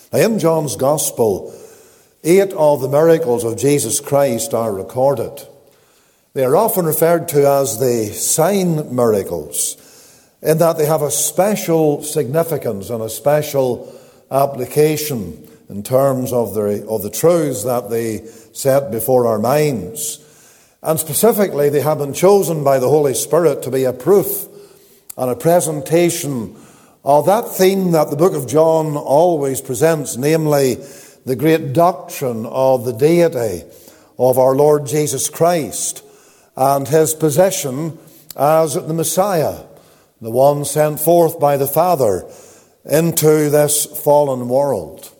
Now, in John's Gospel, 8 of the miracles of Jesus Christ are recorded. They are often referred to as the sign miracles, in that they have a special significance and a special application in terms of the truths that they set before our minds. And specifically, they have been chosen by the Holy Spirit to be a proof and a presentation of that theme that the book of John always presents, namely the great doctrine of the deity of our Lord Jesus Christ and his position as the Messiah, the one sent forth by the Father into this fallen world.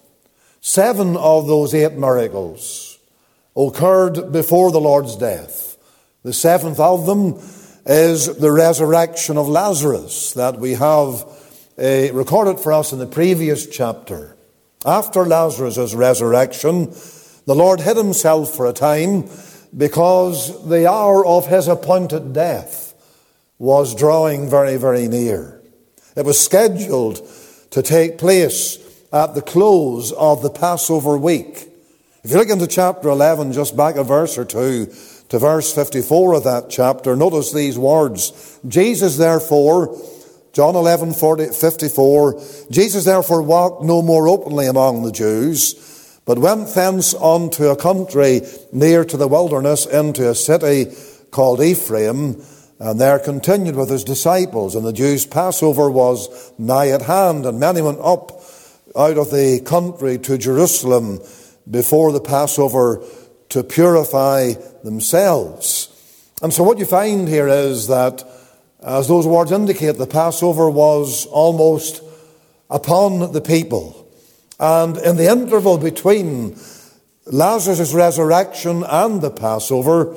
7 of those 8 miracles occurred before the Lord's death. The 7th of them is the resurrection of Lazarus that we have recorded for us in the previous chapter. After Lazarus' resurrection, the Lord hid himself for a time because the hour of his appointed death was drawing very, very near. It was scheduled to take place at the close of the Passover week. If you look into chapter 11, just back a verse or two to verse 54 of that chapter, notice these words. Jesus therefore, John 11:54, Jesus therefore walked no more openly among the Jews, but went thence unto a country near to the wilderness, into a city called Ephraim, and there continued with his disciples. And the Jews' Passover was nigh at hand, and many went up out of the country to Jerusalem before the Passover to purify themselves. And so what you find here is that, as those words indicate, the Passover was almost upon the people. And in the interval between Lazarus' resurrection and the Passover,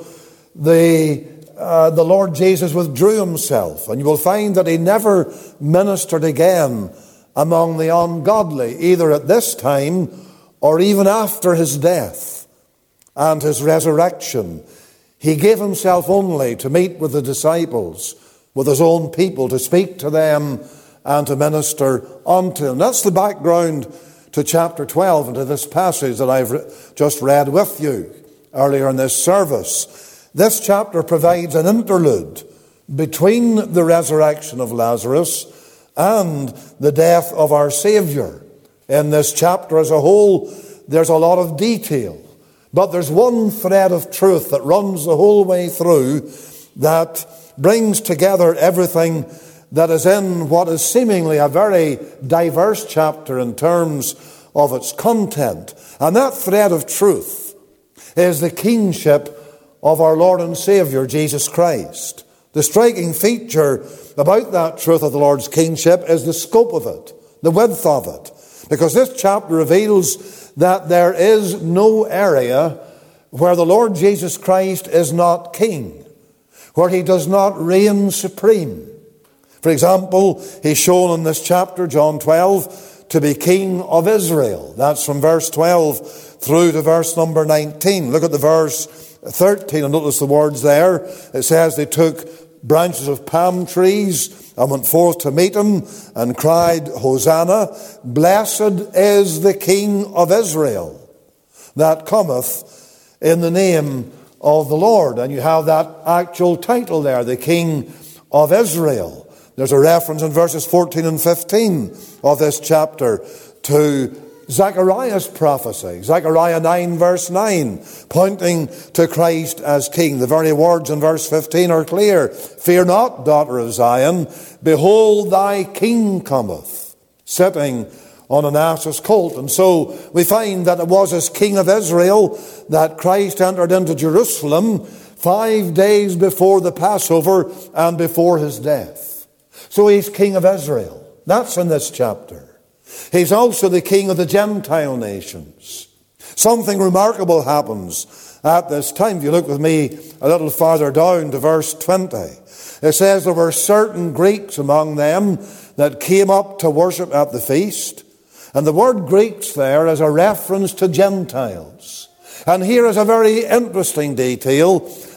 the Lord Jesus withdrew himself. And you will find that he never ministered again among the ungodly, either at this time or even after his death and his resurrection. He gave himself only to meet with the disciples, with his own people, to speak to them and to minister unto them. That's the background to chapter 12 and to this passage that I've just read with you earlier in this service. This chapter provides an interlude between the resurrection of Lazarus and the death of our Savior. In this chapter as a whole, there's a lot of detail, but there's one thread of truth that runs the whole way through that brings together everything that is in what is seemingly a very diverse chapter in terms of its content. And that thread of truth is the kingship of our Lord and Savior, Jesus Christ. The striking feature about that truth of the Lord's kingship is the scope of it, the width of it. Because this chapter reveals that there is no area where the Lord Jesus Christ is not king, where he does not reign supreme. For example, he's shown in this chapter, John 12, to be king of Israel. That's from verse 12 through to verse number 19. Look at the verse 13 and notice the words there. It says they took branches of palm trees and went forth to meet him and cried, Hosanna, blessed is the King of Israel that cometh in the name of the Lord. And you have that actual title there, the King of Israel. There's a reference in verses 14 and 15 of this chapter to Zechariah's prophecy, Zechariah 9 verse 9, pointing to Christ as King. The very words in verse 15 are clear. Fear not, daughter of Zion, behold thy King cometh, sitting on an ass's colt. And so we find that it was as King of Israel that Christ entered into Jerusalem 5 days before the Passover and before his death. So he's King of Israel. That's in this chapter. He's also the King of the Gentile nations. Something remarkable happens at this time. If you look with me a little farther down to verse 20, it says there were certain Greeks among them that came up to worship at the feast. And the word Greeks there is a reference to Gentiles. And here is a very interesting detail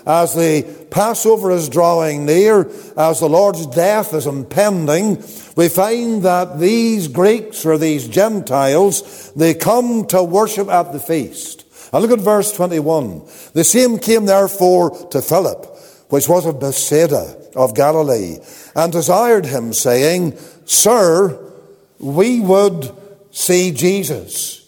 as the Passover is drawing near, as the Lord's death is impending, we find that these Greeks or these Gentiles, they come to worship at the feast. And look at verse 21. The same came therefore to Philip, which was of Bethsaida of Galilee, and desired him, saying, Sir, we would see Jesus.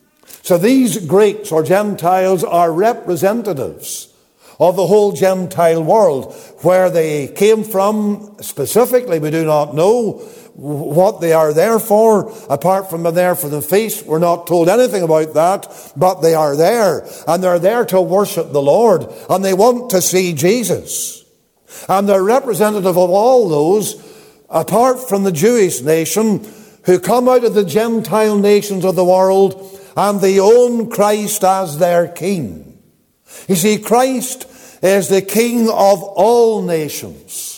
So these Greeks or Gentiles are representatives of the whole Gentile world. Where they came from specifically, we do not know. What they are there for, apart from there for the feast, we're not told anything about that, but they are there, and they're there to worship the Lord, and they want to see Jesus. And they're representative of all those, apart from the Jewish nation, who come out of the Gentile nations of the world, and they own Christ as their King. You see, Christ is the King of all nations.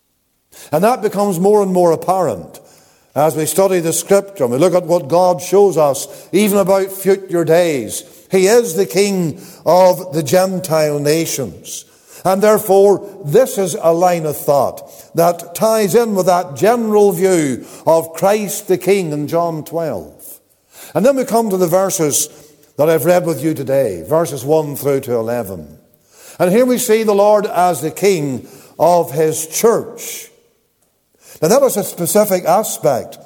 And that becomes more and more apparent as we study the Scripture and we look at what God shows us, even about future days. He is the King of the Gentile nations. And therefore, this is a line of thought that ties in with that general view of Christ the King in John 12. And then we come to the verses that I've read with you today, verses 1 through to 11. And here we see the Lord as the King of His church. Now that is a specific aspect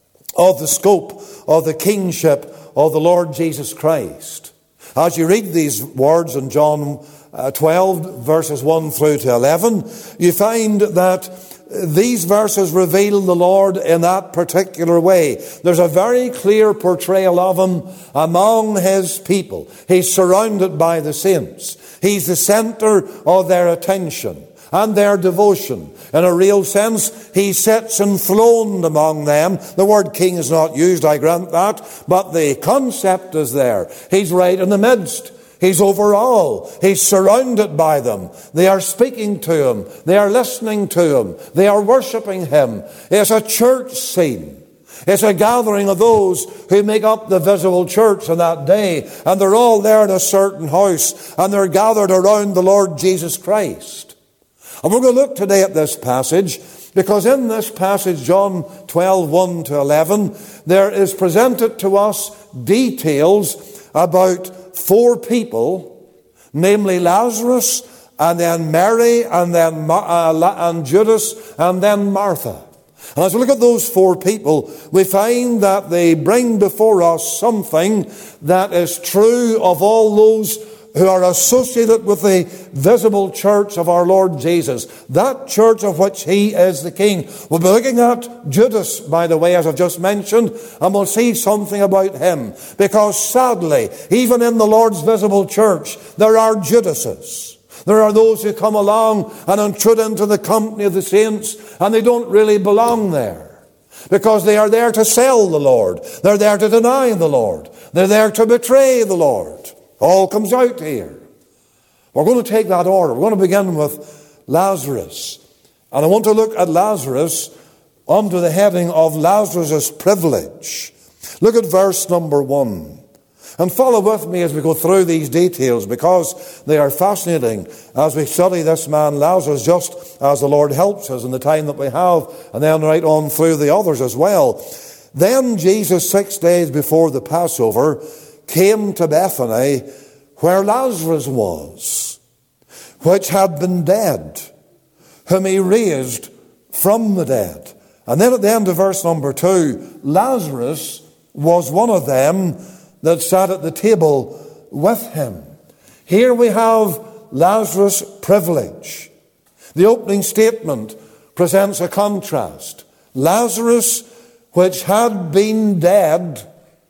of the scope of the kingship of the Lord Jesus Christ. As you read these words in John 12, verses 1 through to 11, you find that these verses reveal the Lord in that particular way. There's a very clear portrayal of Him among His people. He's surrounded by the saints. He's the center of their attention and their devotion. In a real sense, He sits enthroned among them. The word king is not used, I grant that, but the concept is there. He's right in the midst. He's over all. He's surrounded by them. They are speaking to Him. They are listening to Him. They are worshipping Him. It's a church scene. It's a gathering of those who make up the visible church on that day. And they're all there in a certain house. And they're gathered around the Lord Jesus Christ. And we're going to look today at this passage, because in this passage, John 12, 1 to 11, there is presented to us details about four people, namely Lazarus, and then Mary, and then and Judas, and then Martha. And as we look at those four people, we find that they bring before us something that is true of all those who are associated with the visible church of our Lord Jesus, that church of which He is the King. We'll be looking at Judas, by the way, as I've just mentioned, and we'll see something about him. Because sadly, even in the Lord's visible church, there are Judases. There are those who come along and intrude into the company of the saints, and they don't really belong there. Because they are there to sell the Lord. They're there to deny the Lord. They're there to betray the Lord. All comes out here. We're going to take that order. We're going to begin with Lazarus. And I want to look at Lazarus under the heading of Lazarus' privilege. Look at verse number 1. And follow with me as we go through these details, because they are fascinating as we study this man Lazarus, just as the Lord helps us in the time that we have, and then right on through the others as well. Then Jesus, 6 days before the Passover, came to Bethany, where Lazarus was, which had been dead, whom He raised from the dead. And then at the end of verse number 2, Lazarus was one of them that sat at the table with Him. Here we have Lazarus' privilege. The opening statement presents a contrast. Lazarus, which had been dead,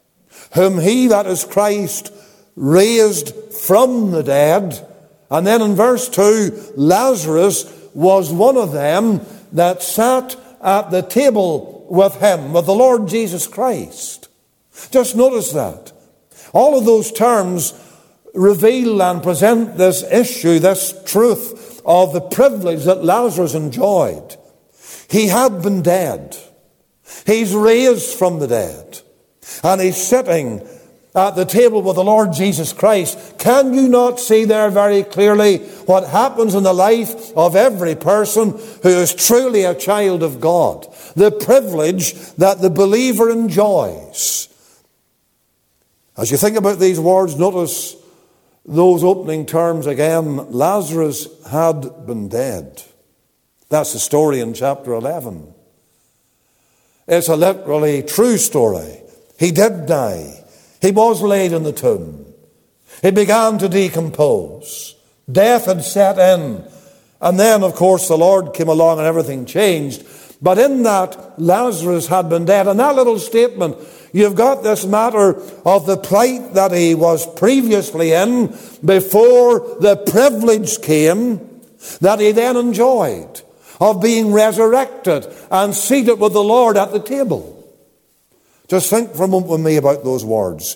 whom He, that is Christ, raised from the dead. And then in verse 2, Lazarus was one of them that sat at the table with Him, with the Lord Jesus Christ. Just notice that. All of those terms reveal and present this issue, this truth of the privilege that Lazarus enjoyed. He had been dead. He's raised from the dead. And He's sitting at the table with the Lord Jesus Christ, can you not see there very clearly what happens in the life of every person who is truly a child of God? The privilege that the believer enjoys. As you think about these words, notice those opening terms again. Lazarus had been dead. That's the story in chapter 11. It's a literally true story. He did die. He was laid in the tomb. He began to decompose. Death had set in. And then, of course, the Lord came along and everything changed. But in that, Lazarus had been dead. And that little statement, you've got this matter of the plight that he was previously in before the privilege came that he then enjoyed of being resurrected and seated with the Lord at the table. Just think for a moment with me about those words.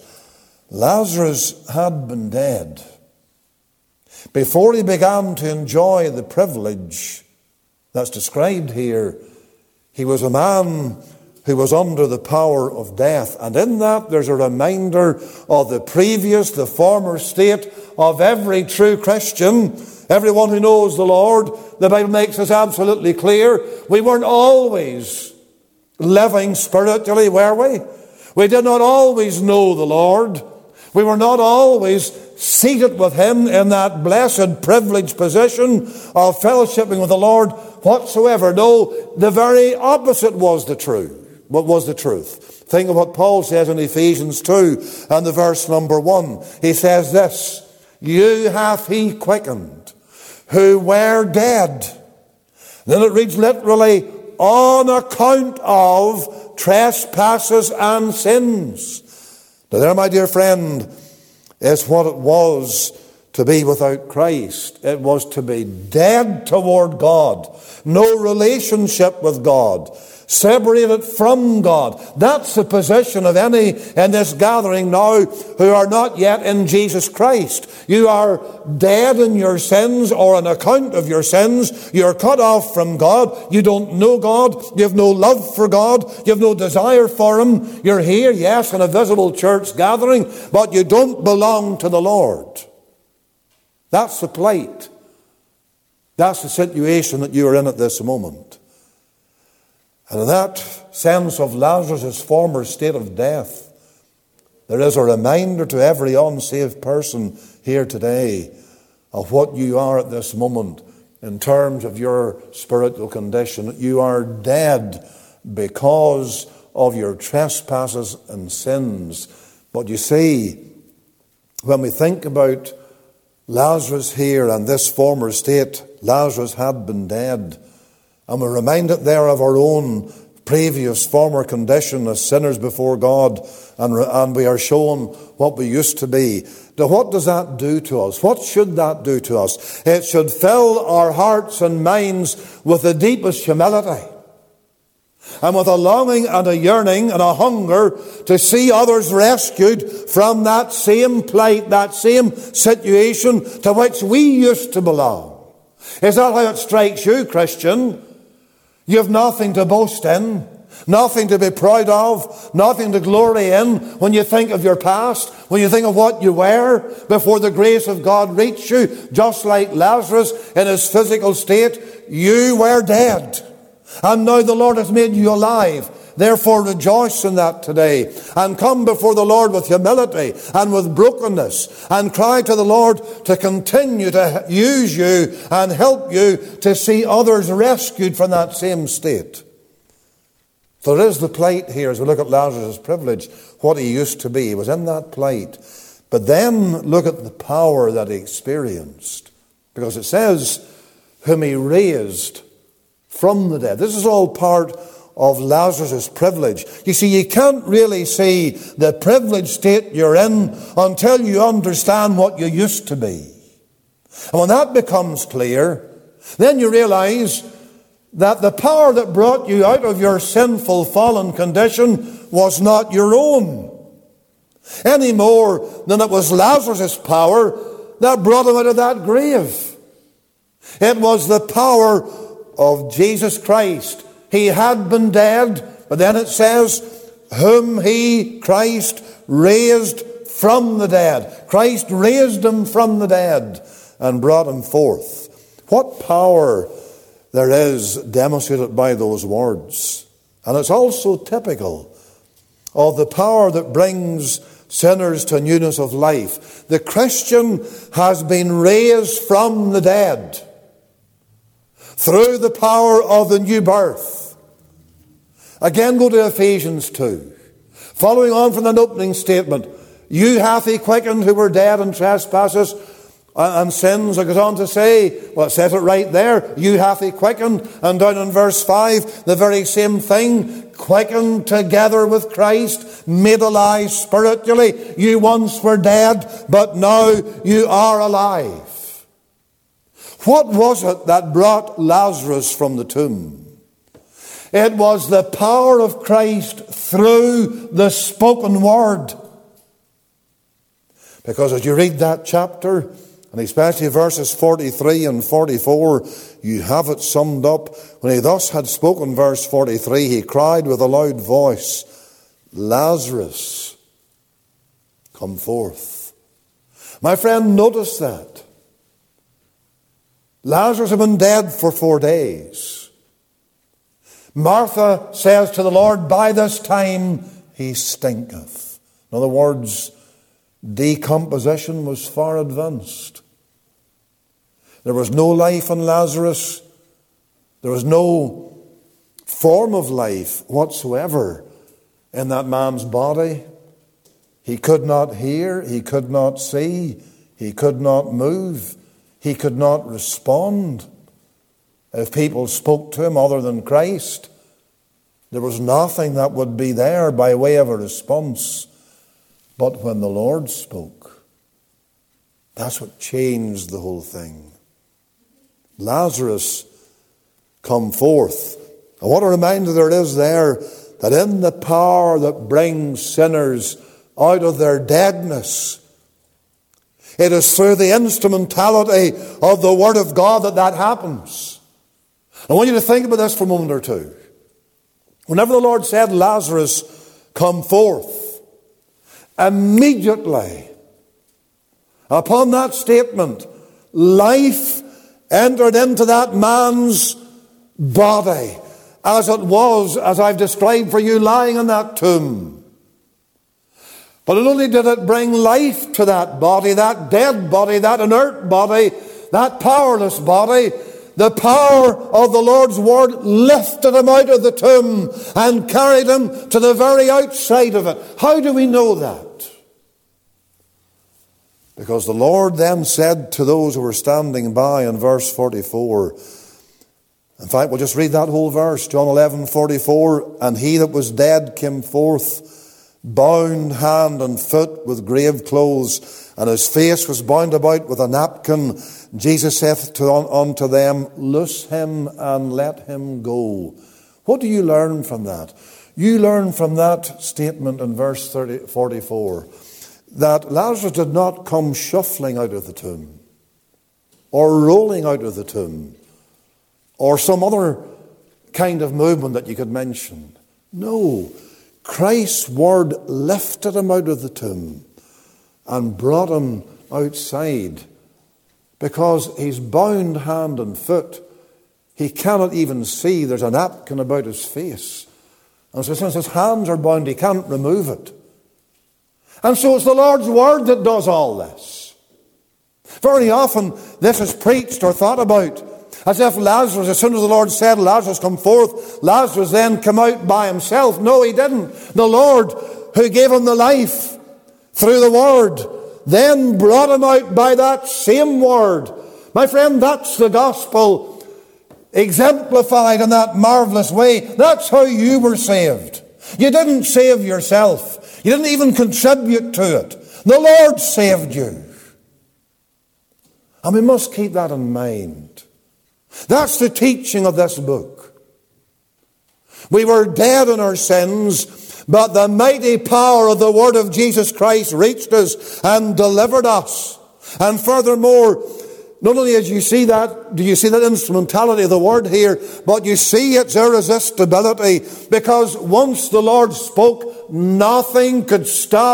Lazarus had been dead before he began to enjoy the privilege that's described here. He was a man who was under the power of death. And in that there's a reminder of the former state of every true Christian, everyone who knows the Lord. The Bible makes us absolutely clear. We weren't always living spiritually, were we? We did not always know the Lord. We were not always seated with Him in that blessed, privileged position of fellowshipping with the Lord whatsoever. No, the very opposite was the truth. What was the truth? Think of what Paul says in Ephesians 2 and the verse number 1. He says this, "You hath He quickened, who were dead." Then it reads literally, "on account of trespasses and sins." Now there, my dear friend, is what it was to be without Christ. It was to be dead toward God. No relationship with God. Separated from God. That's the position of any in this gathering now who are not yet in Jesus Christ. You are dead in your sins, or on account of your sins. You're cut off from God. You don't know God. You have no love for God. You have no desire for Him. You're here, yes, in a visible church gathering, but you don't belong to the Lord. That's the plight. That's the situation that you are in at this moment. And in that sense of Lazarus' former state of death, there is a reminder to every unsaved person here today of what you are at this moment in terms of your spiritual condition. You are dead because of your trespasses and sins. But you see, when we think about Lazarus here and this former state, Lazarus had been dead. And we're reminded there of our own previous former condition as sinners before God, and we are shown what we used to be. Now, what does that do to us? What should that do to us? It should fill our hearts and minds with the deepest humility, and with a longing and a yearning and a hunger to see others rescued from that same plight, that same situation to which we used to belong. Is that how it strikes you, Christian? You have nothing to boast in, nothing to be proud of, nothing to glory in when you think of your past, when you think of what you were before the grace of God reached you. Just like Lazarus in his physical state, you were dead. And now the Lord has made you alive. Therefore rejoice in that today, and come before the Lord with humility and with brokenness, and cry to the Lord to continue to use you and help you to see others rescued from that same state. So there is the plight here as we look at Lazarus' privilege, what he used to be. He was in that plight. But then look at the power that he experienced, because it says, whom he raised from the dead. This is all part of Lazarus' privilege. You see, you can't really see the privileged state you're in until you understand what you used to be. And when that becomes clear, then you realize that the power that brought you out of your sinful, fallen condition was not your own, any more than it was Lazarus' power that brought him out of that grave. It was the power of Jesus Christ. He had been dead, but then it says, whom he, Christ, raised from the dead. Christ raised him from the dead and brought him forth. What power there is demonstrated by those words. And it's also typical of the power that brings sinners to newness of life. The Christian has been raised from the dead through the power of the new birth. Again, go to Ephesians 2. Following on from that opening statement, you hath he quickened who were dead in trespasses and sins. It goes on to say, well, it says it right there, you hath he quickened. And down in verse 5, the very same thing, quickened together with Christ, made alive spiritually. You once were dead, but now you are alive. What was it that brought Lazarus from the tomb? It was the power of Christ through the spoken word. Because as you read that chapter, and especially verses 43 and 44, you have it summed up. When he thus had spoken, verse 43, he cried with a loud voice, Lazarus, come forth. My friend, notice that. Lazarus had been dead for 4 days. Martha says to the Lord, by this time he stinketh. In other words, decomposition was far advanced. There was no life in Lazarus. There was no form of life whatsoever in that man's body. He could not hear. He could not see. He could not move. He could not respond. If people spoke to him other than Christ, there was nothing that would be there by way of a response. But when the Lord spoke, that's what changed the whole thing. Lazarus, come forth. And what a reminder there is there that in the power that brings sinners out of their deadness, it is through the instrumentality of the Word of God that happens. I want you to think about this for a moment or two. Whenever the Lord said, Lazarus, come forth, immediately upon that statement, life entered into that man's body, as it was, as I've described for you, lying in that tomb. But not only did it bring life to that body, that dead body, that inert body, that powerless body, the power of the Lord's word lifted him out of the tomb and carried him to the very outside of it. How do we know that? Because the Lord then said to those who were standing by in verse 44, in fact, we'll just read that whole verse, John 11:44, and he that was dead came forth, bound hand and foot with grave clothes, and his face was bound about with a napkin. Jesus saith unto them, loose him and let him go. What do you learn from that? You learn from that statement in verse 44 that Lazarus did not come shuffling out of the tomb or rolling out of the tomb or some other kind of movement that you could mention. No, Christ's word lifted him out of the tomb and brought him outside, because he's bound hand and foot. He cannot even see. There's a napkin about his face. And so since his hands are bound, he can't remove it. And so it's the Lord's word that does all this. Very often this is preached or thought about as if Lazarus, as soon as the Lord said, Lazarus come forth, Lazarus then come out by himself. No, he didn't. The Lord, who gave him the life through the word, then brought him out by that same word. My friend, that's the gospel exemplified in that marvelous way. That's how you were saved. You didn't save yourself. You didn't even contribute to it. The Lord saved you. And we must keep that in mind. That's the teaching of this book. We were dead in our sins, but the mighty power of the word of Jesus Christ reached us and delivered us. And furthermore, not only as you see that, do you see that instrumentality of the word here, but you see its irresistibility, because once the Lord spoke, nothing could stop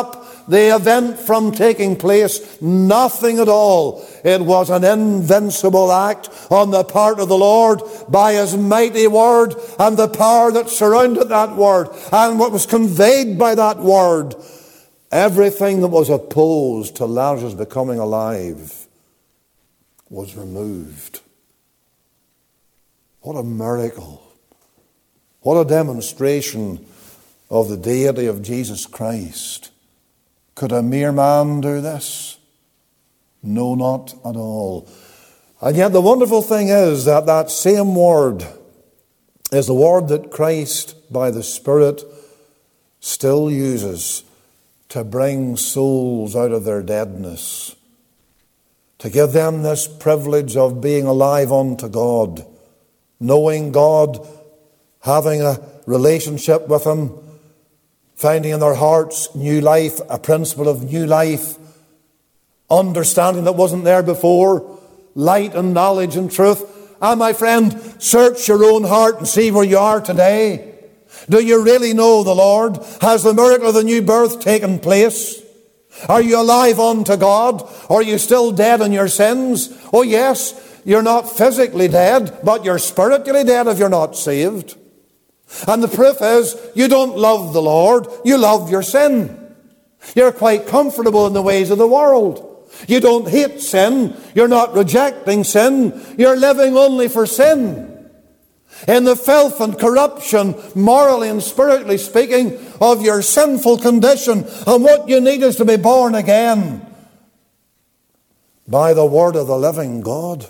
the event from taking place. Nothing at all. It was an invincible act on the part of the Lord by His mighty word and the power that surrounded that word and what was conveyed by that word. Everything that was opposed to Lazarus becoming alive was removed. What a miracle. What a demonstration of the deity of Jesus Christ. Could a mere man do this? No, not at all. And yet the wonderful thing is that that same word is the word that Christ, by the Spirit, still uses to bring souls out of their deadness, to give them this privilege of being alive unto God, knowing God, having a relationship with Him, finding in their hearts new life, a principle of new life, understanding that wasn't there before, light and knowledge and truth. And my friend, search your own heart and see where you are today. Do you really know the Lord? Has the miracle of the new birth taken place? Are you alive unto God? Or are you still dead in your sins? Oh yes, you're not physically dead, but you're spiritually dead if you're not saved. And the proof is, you don't love the Lord, you love your sin. You're quite comfortable in the ways of the world. You don't hate sin, you're not rejecting sin, you're living only for sin. In the filth and corruption, morally and spiritually speaking, of your sinful condition, and what you need is to be born again by the word of the living God.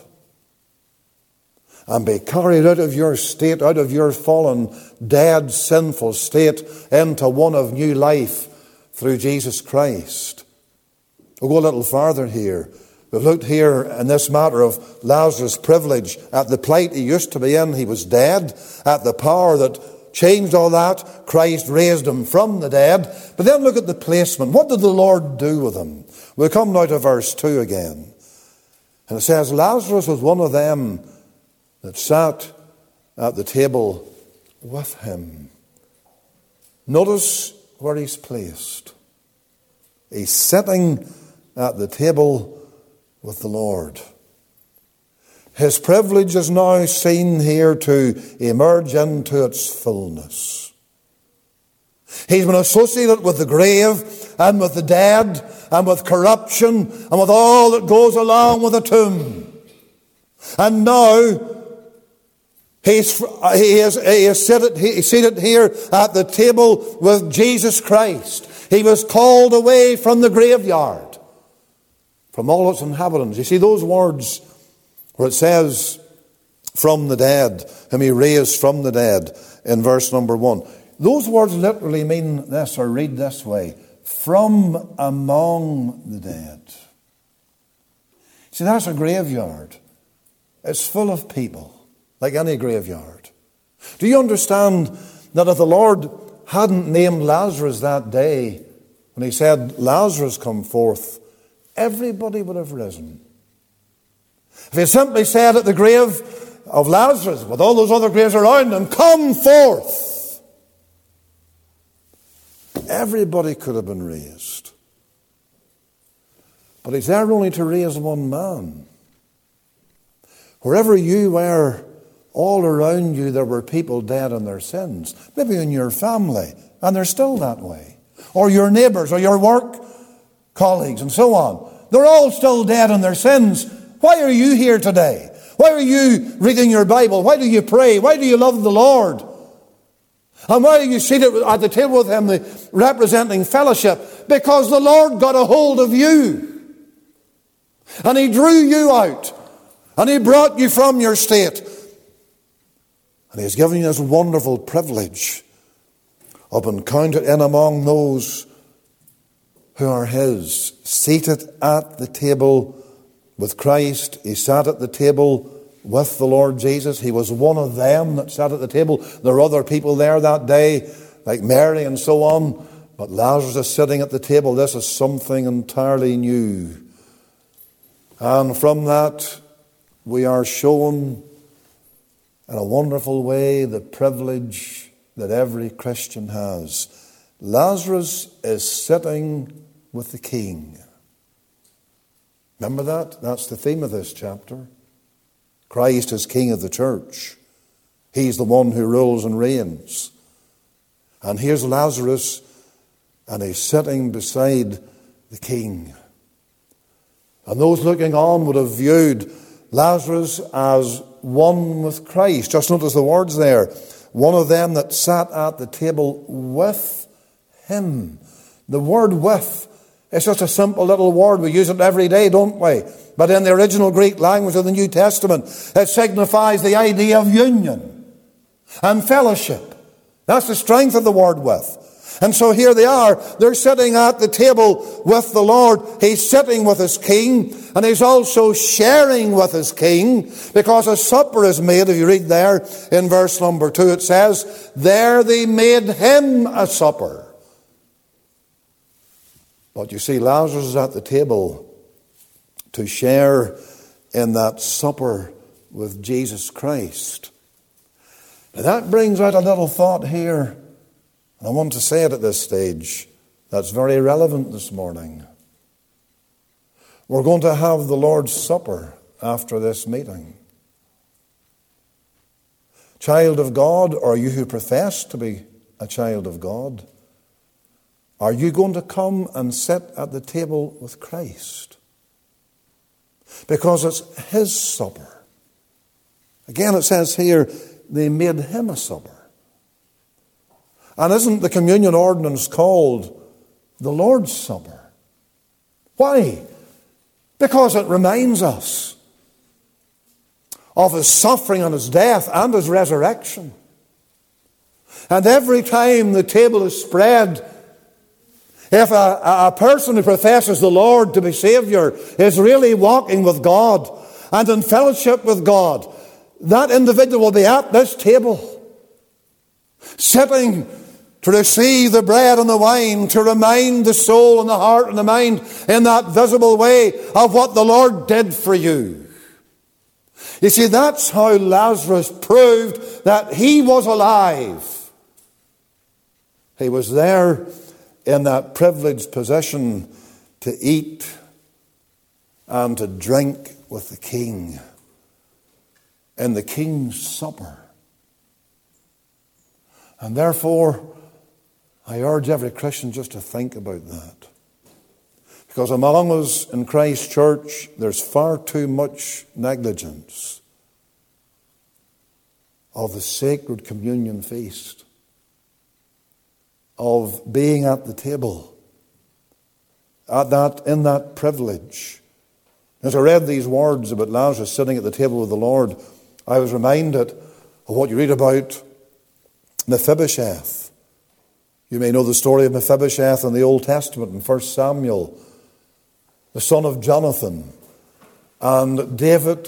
And be carried out of your state, out of your fallen, dead, sinful state, into one of new life through Jesus Christ. We'll go a little farther here. We've looked here in this matter of Lazarus' privilege at the plight he used to be in. He was dead. At the power that changed all that, Christ raised him from the dead. But then look at the placement. What did the Lord do with him? We'll come now to verse 2 again. And it says, Lazarus was one of them that sat at the table with him. Notice where he's placed. He's sitting at the table with the Lord. His privilege is now seen here to emerge into its fullness. He's been associated with the grave and with the dead and with corruption and with all that goes along with the tomb. And now he is seated here at the table with Jesus Christ. He was called away from the graveyard, from all its inhabitants. You see those words where it says, from the dead, whom he raised from the dead, in verse number 1. Those words literally mean this, or read this way, from among the dead. See, that's a graveyard. It's full of people. Like any graveyard. Do you understand that if the Lord hadn't named Lazarus that day, when he said, Lazarus come forth, everybody would have risen. If he simply said at the grave of Lazarus, with all those other graves around him, come forth, everybody could have been raised. But he's there only to raise one man. Wherever you were, all around you there were people dead in their sins. Maybe in your family, and they're still that way. Or your neighbours, or your work colleagues, and so on. They're all still dead in their sins. Why are you here today? Why are you reading your Bible? Why do you pray? Why do you love the Lord? And why are you seated at the table with Him, representing fellowship? Because the Lord got a hold of you. And He drew you out. And He brought you from your state. And He's given you this wonderful privilege of encountering in among those who are His. Seated at the table with Christ. He sat at the table with the Lord Jesus. He was one of them that sat at the table. There were other people there that day, like Mary and so on. But Lazarus is sitting at the table. This is something entirely new. And from that, we are shown in a wonderful way the privilege that every Christian has. Lazarus is sitting with the King. Remember that? That's the theme of this chapter. Christ is King of the church. He's the one who rules and reigns. And here's Lazarus, and he's sitting beside the King. And those looking on would have viewed Lazarus as one with Christ. Just notice the words there. One of them that sat at the table with him. The word with is just a simple little word. We use it every day, don't we? But in the original Greek language of the New Testament, it signifies the idea of union and fellowship. That's the strength of the word with. And so here they are. They're sitting at the table with the Lord. He's sitting with his King, and he's also sharing with his King, because a supper is made. If you read there in verse number 2, it says, there they made him a supper. But you see, Lazarus is at the table to share in that supper with Jesus Christ. Now that brings out a little thought here. And I want to say it at this stage. That's very relevant this morning. We're going to have the Lord's Supper after this meeting. Child of God, or you who profess to be a child of God, are you going to come and sit at the table with Christ? Because it's his supper. Again, it says here, they made him a supper. And isn't the communion ordinance called the Lord's Supper? Why? Because it reminds us of his suffering and his death and his resurrection. And every time the table is spread, if a person who professes the Lord to be Savior is really walking with God and in fellowship with God, that individual will be at this table, sitting to receive the bread and the wine, to remind the soul and the heart and the mind in that visible way of what the Lord did for you. You see, that's how Lazarus proved that he was alive. He was there in that privileged position to eat and to drink with the King in the King's supper. And therefore, I urge every Christian just to think about that. Because among us in Christ's church, there's far too much negligence of the sacred communion feast, of being at the table, in that privilege. As I read these words about Lazarus sitting at the table with the Lord, I was reminded of what you read about Mephibosheth. You may know the story of Mephibosheth in the Old Testament in 1 Samuel, the son of Jonathan. And David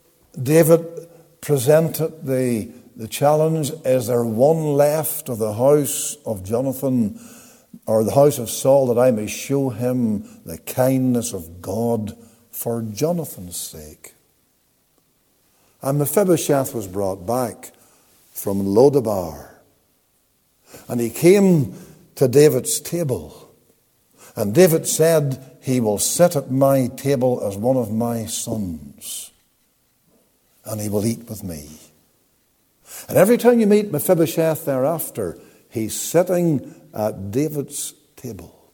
presented the challenge, is there one left of the house of Jonathan or the house of Saul that I may show him the kindness of God for Jonathan's sake? And Mephibosheth was brought back from Lodabar. And he came to David's table. And David said, he will sit at my table as one of my sons. And he will eat with me. And every time you meet Mephibosheth thereafter, he's sitting at David's table.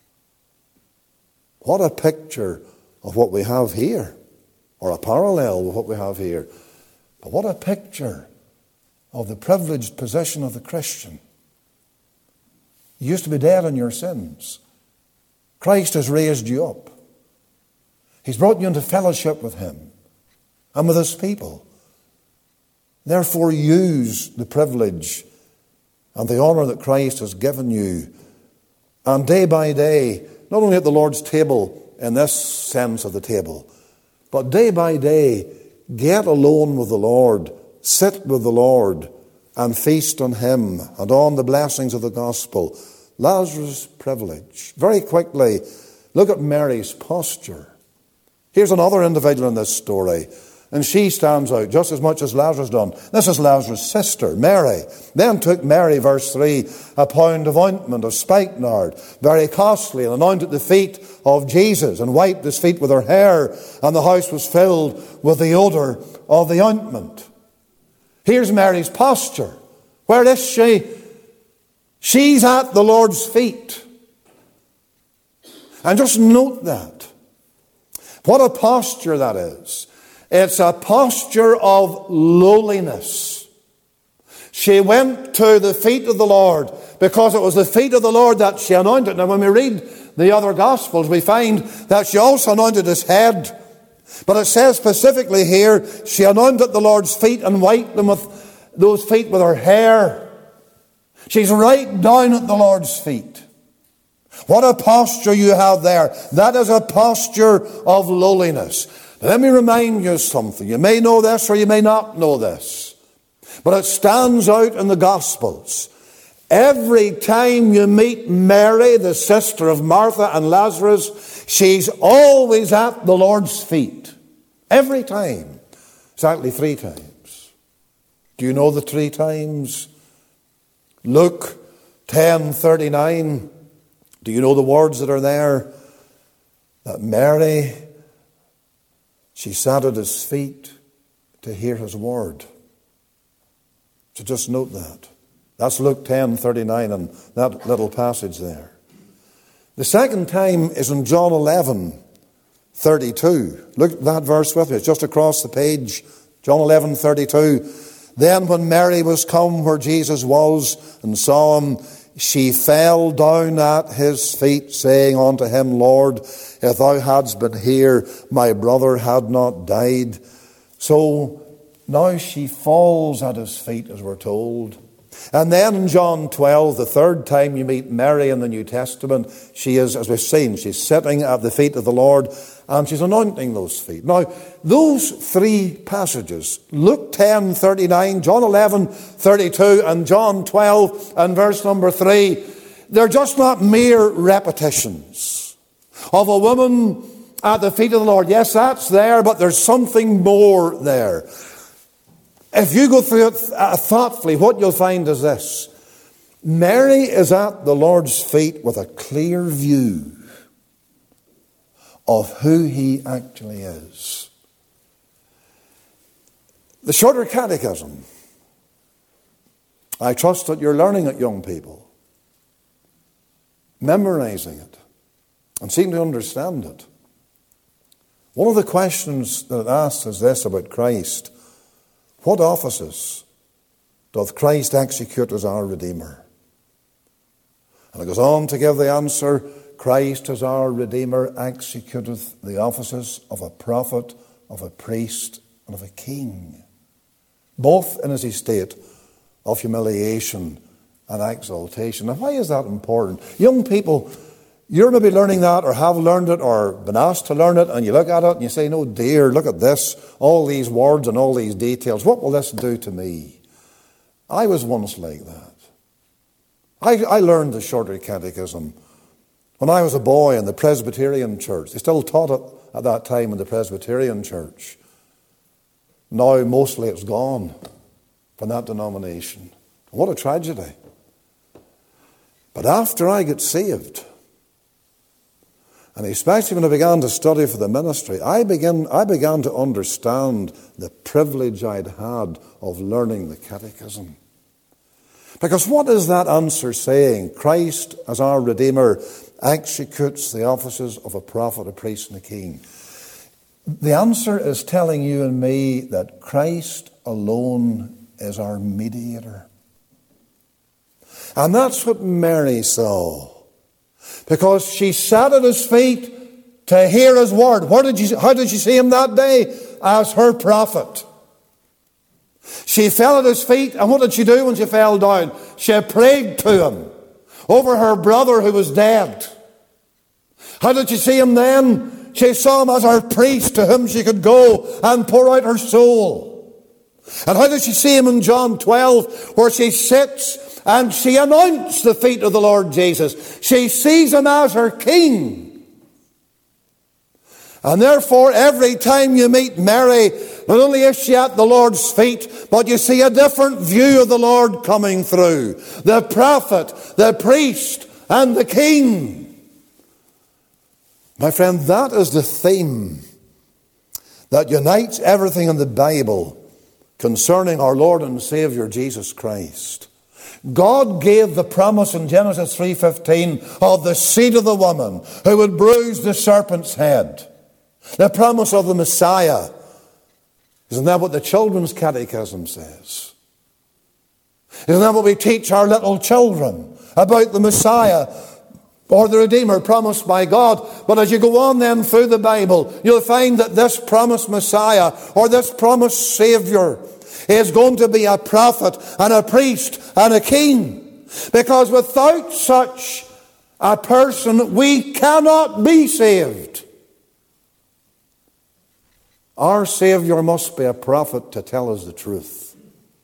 What a picture of what we have here. Or a parallel with what we have here. But what a picture of the privileged position of the Christian. You used to be dead in your sins. Christ has raised you up. He's brought you into fellowship with him and with his people. Therefore, use the privilege and the honor that Christ has given you. And day by day, not only at the Lord's table in this sense of the table, but day by day, get alone with the Lord, sit with the Lord, and feast on him and on the blessings of the gospel. Lazarus' privilege. Very quickly, look at Mary's posture. Here's another individual in this story. And she stands out just as much as Lazarus done. This is Lazarus' sister, Mary. Then took Mary, verse 3, a pound of ointment of spikenard, very costly, and anointed the feet of Jesus, and wiped his feet with her hair, and the house was filled with the odour of the ointment. Here's Mary's posture. Where is she? She's at the Lord's feet. And just note that. What a posture that is. It's a posture of lowliness. She went to the feet of the Lord because it was the feet of the Lord that she anointed. Now when we read the other Gospels, we find that she also anointed his head. But it says specifically here, she anointed the Lord's feet and wiped them with those feet with her hair. She's right down at the Lord's feet. What a posture you have there. That is a posture of lowliness. Let me remind you something. You may know this or you may not know this. But it stands out in the Gospels. Every time you meet Mary, the sister of Martha and Lazarus, she's always at the Lord's feet. Every time. Exactly 3 times. Do you know the 3 times? Luke 10:39. Do you know the words that are there? That Mary, she sat at his feet to hear his word. So just note that. That's Luke 10:39 and that little passage there. The second time is in John 11:32. Look at that verse with me. It's just across the page. John 11:32. Then when Mary was come where Jesus was and saw him, she fell down at his feet, saying unto him, Lord, if thou hadst been here, my brother had not died. So now she falls at his feet, as we're told. And then in John 12, the third time you meet Mary in the New Testament, she is, as we've seen, she's sitting at the feet of the Lord and she's anointing those feet. Now, those 3 passages, Luke 10:39, John 11:32, and John 12 and verse number 3, they're just not mere repetitions of a woman at the feet of the Lord. Yes, that's there, but there's something more there. If you go through it thoughtfully, what you'll find is this. Mary is at the Lord's feet with a clear view of who he actually is. The Shorter Catechism. I trust that you're learning it, young people. Memorizing it. And seeking to understand it. One of the questions that it asks is this about Christ. What offices doth Christ execute as our Redeemer? And it goes on to give the answer, Christ as our Redeemer executeth the offices of a prophet, of a priest, and of a king, both in his estate of humiliation and exaltation. Now, why is that important? Young people, you're maybe learning that or have learned it or been asked to learn it, and you look at it and you say, no dear, look at this, all these words and all these details. What will this do to me? I was once like that. I learned the Shorter Catechism when I was a boy in the Presbyterian church. They still taught it at that time in the Presbyterian church. Now mostly it's gone from that denomination. What a tragedy. But after I got saved, and especially when I began to study for the ministry, I began to understand the privilege I'd had of learning the Catechism. Because what is that answer saying? Christ, as our Redeemer, executes the offices of a prophet, a priest, and a king. The answer is telling you and me that Christ alone is our mediator. And that's what Mary saw. Because she sat at his feet to hear his word. How did she see him that day? As her prophet. She fell at his feet, and what did she do when she fell down? She prayed to him over her brother who was dead. How did she see him then? She saw him as her priest to whom she could go and pour out her soul. And how did she see him in John 12, where she sits and she anoints the feet of the Lord Jesus? She sees him as her king. And therefore, every time you meet Mary, not only is she at the Lord's feet, but you see a different view of the Lord coming through. The prophet, the priest, and the king. My friend, that is the theme that unites everything in the Bible concerning our Lord and Savior Jesus Christ. God gave the promise in Genesis 3:15 of the seed of the woman who would bruise the serpent's head. The promise of the Messiah. Isn't that what the children's catechism says? Isn't that what we teach our little children about the Messiah or the Redeemer promised by God? But as you go on then through the Bible, you'll find that this promised Messiah or this promised Savior is going to be a prophet and a priest and a king. Because without such a person, we cannot be saved. Our Savior must be a prophet to tell us the truth.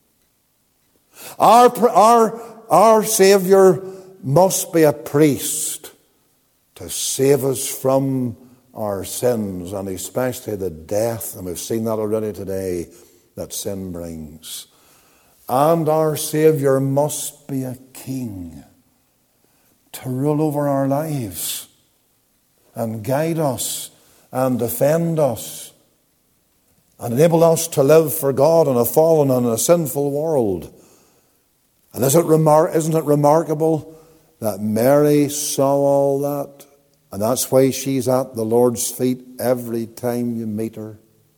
Our Savior must be a priest to save us from our sins, and especially the death, and we've seen that already today, that sin brings. And our Savior must be a king to rule over our lives and guide us and defend us and enable us to live for God in a fallen and a sinful world. And isn't it remarkable that Mary saw all that? And that's why she's at the Lord's feet every time you meet her.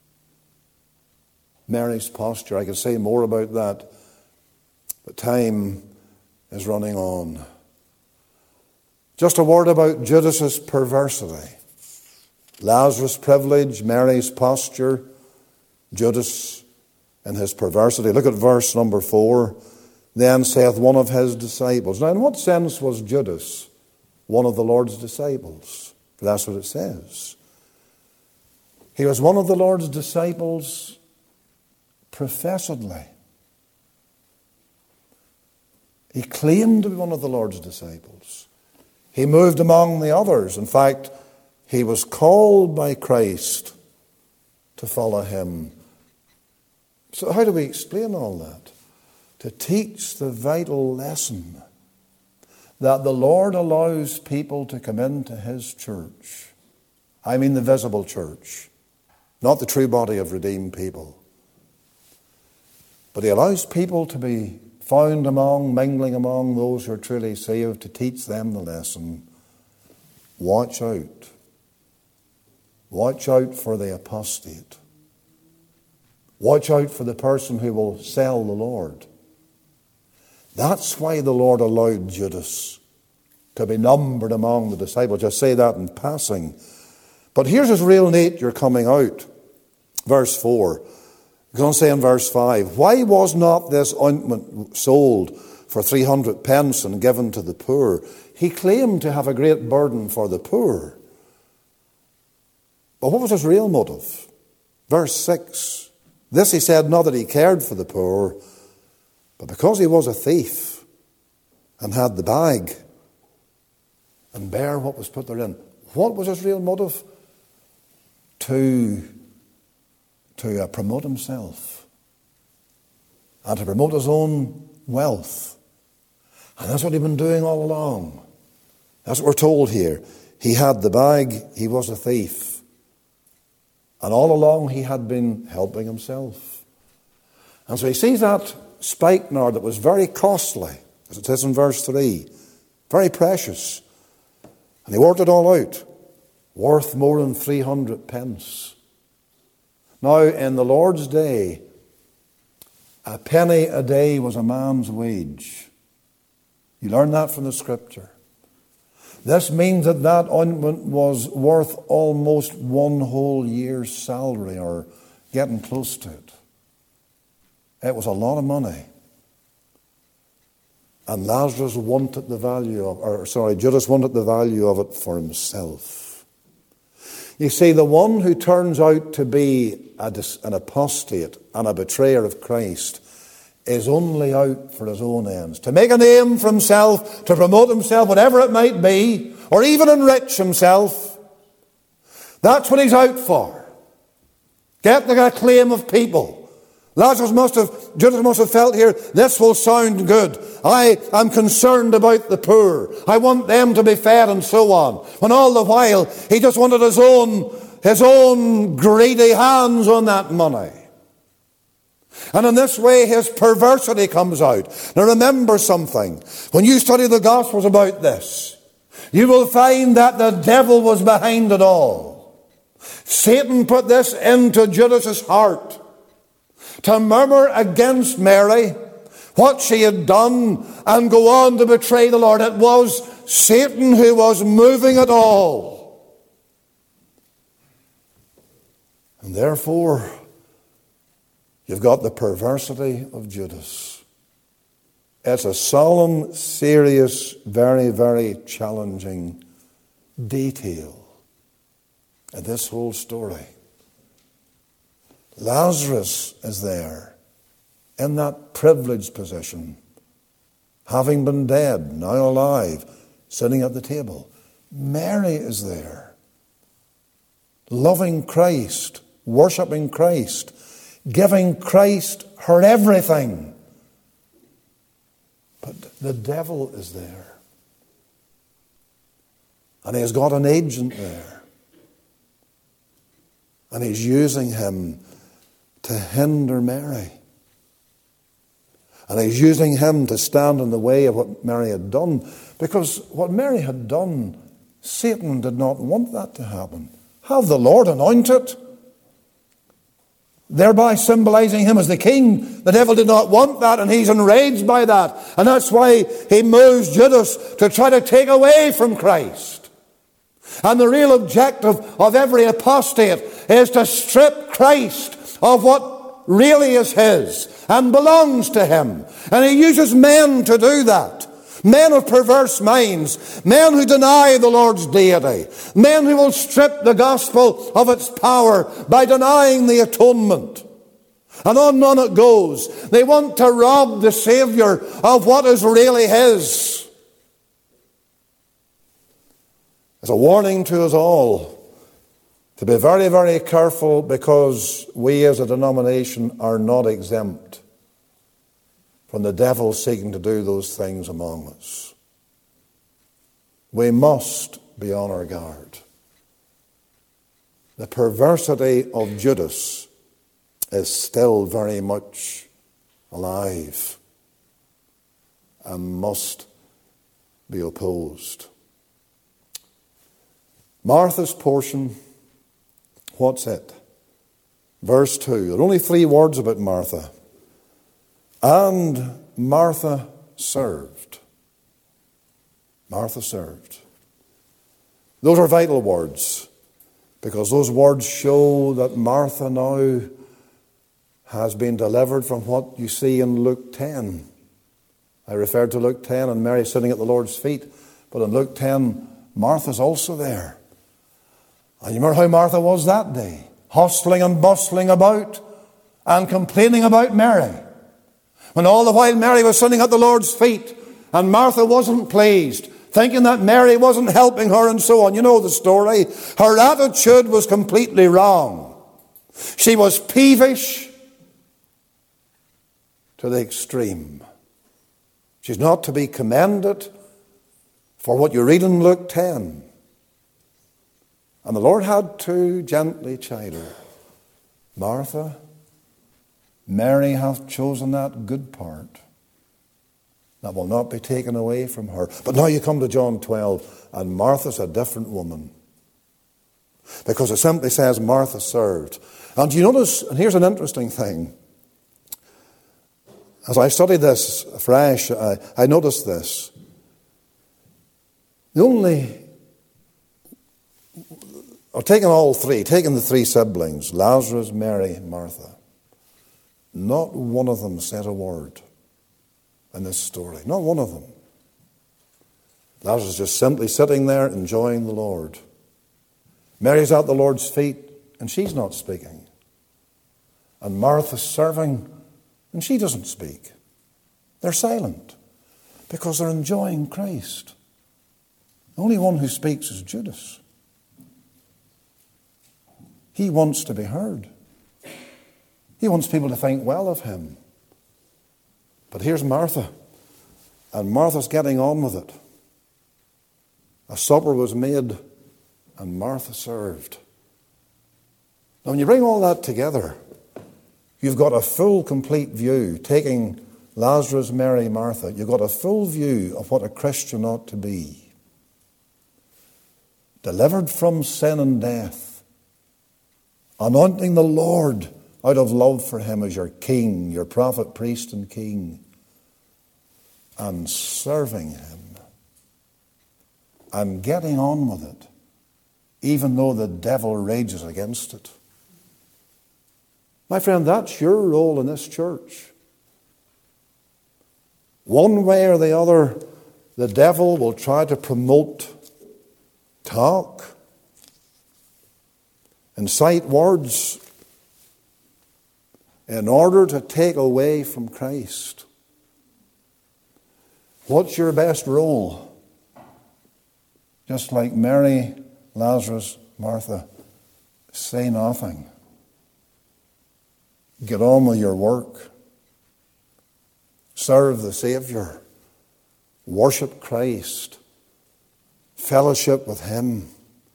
Mary's posture. I could say more about that, but time is running on. Just a word about Judas's perversity. Lazarus' privilege, Mary's posture, Judas in his perversity. Look at verse number 4. Then saith one of his disciples. Now, in what sense was Judas one of the Lord's disciples? For that's what it says. He was one of the Lord's disciples professedly. He claimed to be one of the Lord's disciples. He moved among the others. In fact, he was called by Christ to follow him. So how do we explain all that? To teach the vital lesson that the Lord allows people to come into his church. I mean the visible church, not the true body of redeemed people. But he allows people to be found mingling among those who are truly saved, to teach them the lesson. Watch out. Watch out for the apostate. Watch out for the person who will sell the Lord. That's why the Lord allowed Judas to be numbered among the disciples. I say that in passing. But here's his real nature coming out. Verse 4. He's going to say in verse 5, why was not this ointment sold for 300 pence and given to the poor? He claimed to have a great burden for the poor. But what was his real motive? Verse 6. This he said, not that he cared for the poor, but because he was a thief and had the bag and bare what was put therein. What was his real motive? To promote himself and to promote his own wealth. And that's what he'd been doing all along. That's what we're told here. He had the bag, he was a thief. And all along he had been helping himself. And so he sees that spikenard that was very costly, as it says in verse 3, very precious. And he worked it all out, worth more than 300 pence. Now, in the Lord's day, a penny a day was a man's wage. You learn that from the Scripture. This means that that ointment was worth almost one whole year's salary, or getting close to it. It was a lot of money. And Judas wanted the value of it for himself. You see, the one who turns out to be an apostate and a betrayer of Christ is only out for his own ends. To make a name for himself, to promote himself, whatever it might be, or even enrich himself. That's what he's out for. get the acclaim of people. Judas must have felt here, this will sound good. I am concerned about the poor. I want them to be fed and so on. When all the while he just wanted his own greedy hands on that money. And in this way his perversity comes out. Now remember something. When you study the Gospels about this, you will find that the devil was behind it all. Satan put this into Judas's heart, to murmur against Mary, what she had done, and go on to betray the Lord. It was Satan who was moving it all. And therefore, you've got the perversity of Judas. It's a solemn, serious, very, very challenging detail in this whole story. Lazarus is there in that privileged position, having been dead, now alive, sitting at the table. Mary is there, loving Christ, worshipping Christ, giving Christ her everything. But the devil is there. And he has got an agent there. And he's using him to hinder Mary. And he's using him to stand in the way of what Mary had done. Because what Mary had done, Satan did not want that to happen. Have the Lord anointed, thereby symbolizing him as the king. The devil did not want that, and he's enraged by that. And that's why he moves Judas to try to take away from Christ. And the real objective of every apostate is to strip Christ of what really is his and belongs to him. And he uses men to do that. Men of perverse minds, men who deny the Lord's deity, men who will strip the gospel of its power by denying the atonement. And on it goes. They want to rob the Savior of what is really his. It's a warning to us all to be very, very careful, because we as a denomination are not exempt from the devil seeking to do those things among us. We must be on our guard. The perversity of Judas is still very much alive and must be opposed. Martha's portion, what's it? Verse 2. There are only 3 words about Martha. And Martha served. Martha served. Those are vital words, because those words show that Martha now has been delivered from what you see in Luke 10. I referred to Luke 10 and Mary sitting at the Lord's feet. But in Luke 10, Martha's also there. And you remember how Martha was that day, hustling and bustling about and complaining about Mary. When all the while Mary was sitting at the Lord's feet, and Martha wasn't pleased, thinking that Mary wasn't helping her and so on. You know the story. Her attitude was completely wrong. She was peevish to the extreme. She's not to be commended for what you read in Luke 10. And the Lord had to gently chide her. Martha, Mary hath chosen that good part that will not be taken away from her. But now you come to John 12, and Martha's a different woman. Because it simply says Martha served. And you notice, and here's an interesting thing. As I studied this afresh, I noticed this. Taking the 3 siblings, Lazarus, Mary, and Martha, not one of them said a word in this story. Not one of them. Lazarus is just simply sitting there enjoying the Lord. Mary's at the Lord's feet, and she's not speaking. And Martha's serving, and she doesn't speak. They're silent because they're enjoying Christ. The only one who speaks is Judas. He wants to be heard. He wants people to think well of him. But here's Martha, and Martha's getting on with it. A supper was made, and Martha served. Now, when you bring all that together, you've got a full, complete view. Taking Lazarus, Mary, Martha, you've got a full view of what a Christian ought to be. Delivered from sin and death, anointing the Lord out of love for him as your king, your prophet, priest, and king, and serving him, and getting on with it, even though the devil rages against it. My friend, that's your role in this church. One way or the other, the devil will try to promote talk, incite words, in order to take away from Christ. What's your best role? Just like Mary, Lazarus, Martha, say nothing. Get on with your work. Serve the Savior. Worship Christ. Fellowship with him.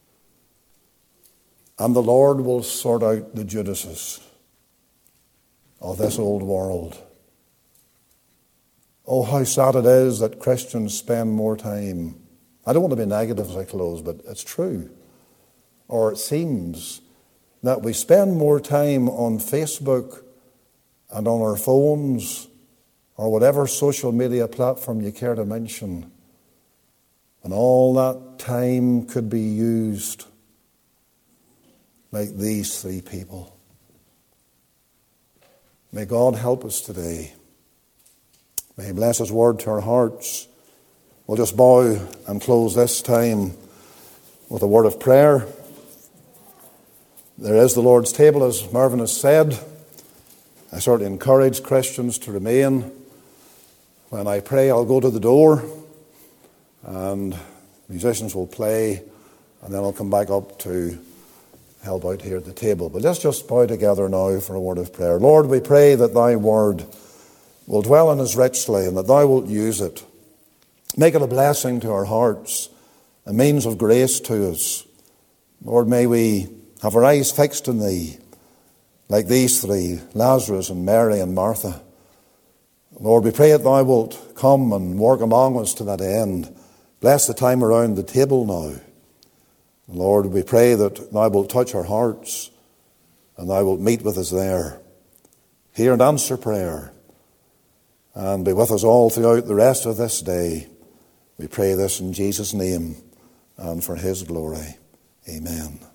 And the Lord will sort out the Judases of this old world. Oh, how sad it is that Christians spend more time. I don't want to be negative as I close, but it's true. Or it seems that we spend more time on Facebook and on our phones or whatever social media platform you care to mention. And all that time could be used like these three people. May God help us today. May he bless his word to our hearts. We'll just bow and close this time with a word of prayer. There is the Lord's table, as Marvin has said. I certainly encourage Christians to remain. When I pray, I'll go to the door and musicians will play, and then I'll come back up to help out here at the table. But let's just bow together now for a word of prayer. Lord, we pray that thy word will dwell in us richly and that thou wilt use it. Make it a blessing to our hearts, a means of grace to us. Lord, may we have our eyes fixed on thee, like these three, Lazarus and Mary and Martha. Lord, we pray that thou wilt come and work among us to that end. Bless the time around the table now. Lord, we pray that thou wilt touch our hearts and thou wilt meet with us there. Hear and answer prayer and be with us all throughout the rest of this day. We pray this in Jesus' name and for his glory. Amen.